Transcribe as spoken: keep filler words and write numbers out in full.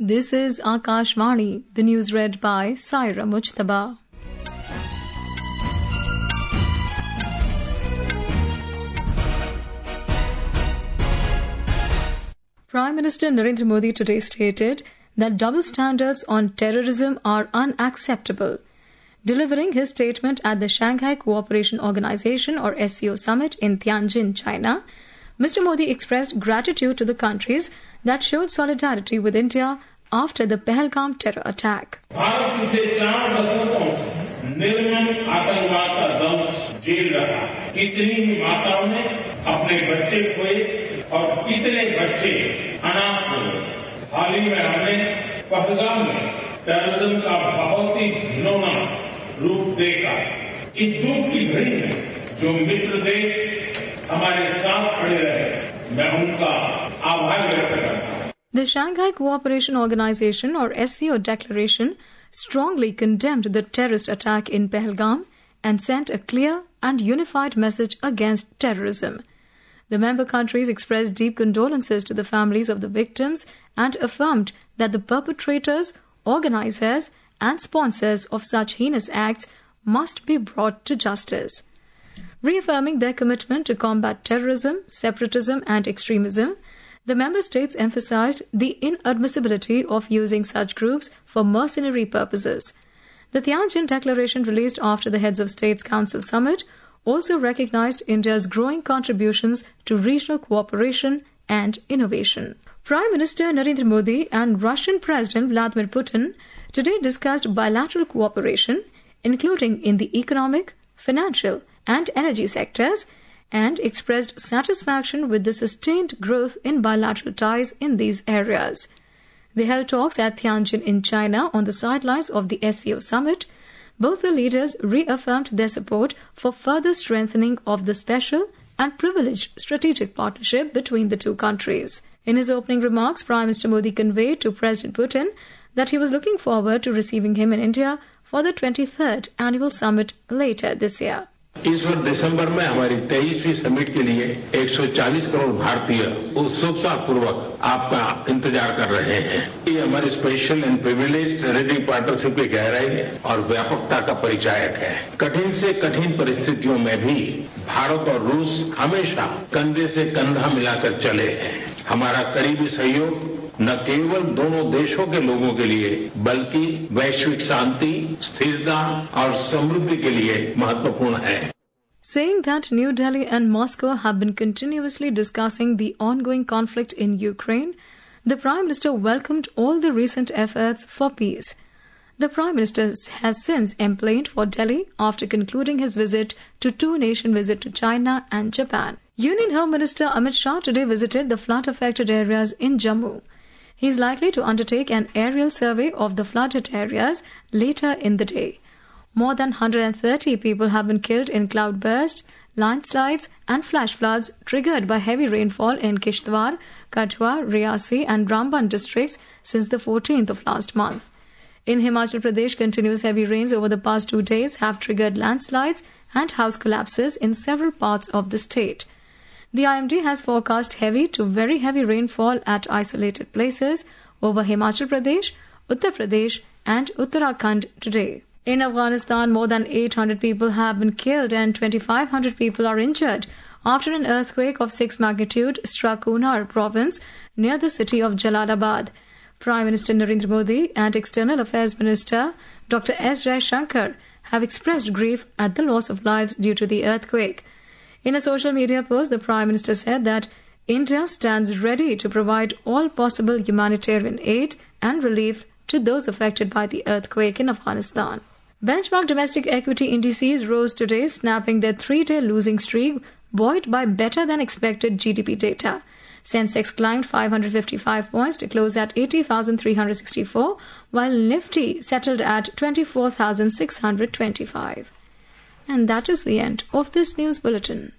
This is Akashvani, the news read by Saira Mujtaba. Prime Minister Narendra Modi today stated that double standards on terrorism are unacceptable. Delivering his statement at the Shanghai Cooperation Organization or S C O summit in Tianjin, China, Mister Modi expressed gratitude to the countries that showed solidarity with India after the Pahalgam terror attack. Bharat पिछले चार दशकों से निर्मम आतंकवाद का दंश झेल रहा है। कितनी ही माताओं ने अपने बच्चे खोए और कितने बच्चे अनाथ हुए। हाल ही में हमने पहलगाम में टेररिज्म का बहुत ही घिनौना रूप देखा। इस दुख की घड़ी में जो मित्र देश हमारे साथ खड़े रहे, मैं उनका आभार व्यक्त करता हूं। The Shanghai Cooperation Organization or S C O declaration strongly condemned the terrorist attack in Pahalgam and sent a clear and unified message against terrorism. The member countries expressed deep condolences to the families of the victims and affirmed that the perpetrators, organizers, and sponsors of such heinous acts must be brought to justice. Reaffirming their commitment to combat terrorism, separatism, and extremism, the member states emphasized the inadmissibility of using such groups for mercenary purposes. The Tianjin Declaration released after the Heads of States Council Summit also recognized India's growing contributions to regional cooperation and innovation. Prime Minister Narendra Modi and Russian President Vladimir Putin today discussed bilateral cooperation, including in the economic, financial, and energy sectors, and expressed satisfaction with the sustained growth in bilateral ties in these areas. They held talks at Tianjin in China on the sidelines of the S C O summit. Both the leaders reaffirmed their support for further strengthening of the special and privileged strategic partnership between the two countries. In his opening remarks, Prime Minister Modi conveyed to President Putin that he was looking forward to receiving him in India for the twenty-third annual summit later this year. इस वर्ष दिसंबर में हमारी तेईसवीं summit के लिए एक सौ चालीस करोड़ भारतीय उत्सुकता पूर्वक आपका इंतजार कर रहे हैं। ये हमारी special and privileged strategic partnership की गहराई और व्यापकता का परिचायक है। कठिन से कठिन परिस्थितियों में भी भारत और रूस हमेशा कंधे से कंधा मिलाकर चले हैं। हमारा करीबी सहयोग न केवल दोनों देशों के लोगों के लिए बल्कि वैश्विक शांति, स्थिरता और समृद्धि के लिए महत्वपूर्ण है। Saying that New Delhi and Moscow have been continuously discussing the ongoing conflict in Ukraine, the Prime Minister welcomed all the recent efforts for peace. The Prime Minister has since emplaned for Delhi after concluding his visit to two-nation visit to China and Japan. Union Home Minister Amit Shah today visited the flood-affected areas in Jammu. He is likely to undertake an aerial survey of the flooded areas later in the day. More than one hundred thirty people have been killed in cloudbursts, landslides, and flash floods triggered by heavy rainfall in Kishtwar, Kathua, Riyasi, and Ramban districts since the fourteenth of last month. In Himachal Pradesh, continuous heavy rains over the past two days have triggered landslides and house collapses in several parts of the state. The I M D has forecast heavy to very heavy rainfall at isolated places over Himachal Pradesh, Uttar Pradesh, and Uttarakhand today. In Afghanistan, more than eight hundred people have been killed and twenty-five hundred people are injured after an earthquake of six magnitude struck Kunar province near the city of Jalalabad. Prime Minister Narendra Modi and External Affairs Minister Doctor S. Jaishankar have expressed grief at the loss of lives due to the earthquake. In a social media post, the Prime Minister said that India stands ready to provide all possible humanitarian aid and relief to those affected by the earthquake in Afghanistan. Benchmark domestic equity indices rose today, snapping their three-day losing streak, buoyed by better-than-expected G D P data. Sensex climbed five hundred fifty-five points to close at eighty thousand three hundred sixty-four, while Nifty settled at twenty-four thousand six hundred twenty-five. And that is the end of this news bulletin.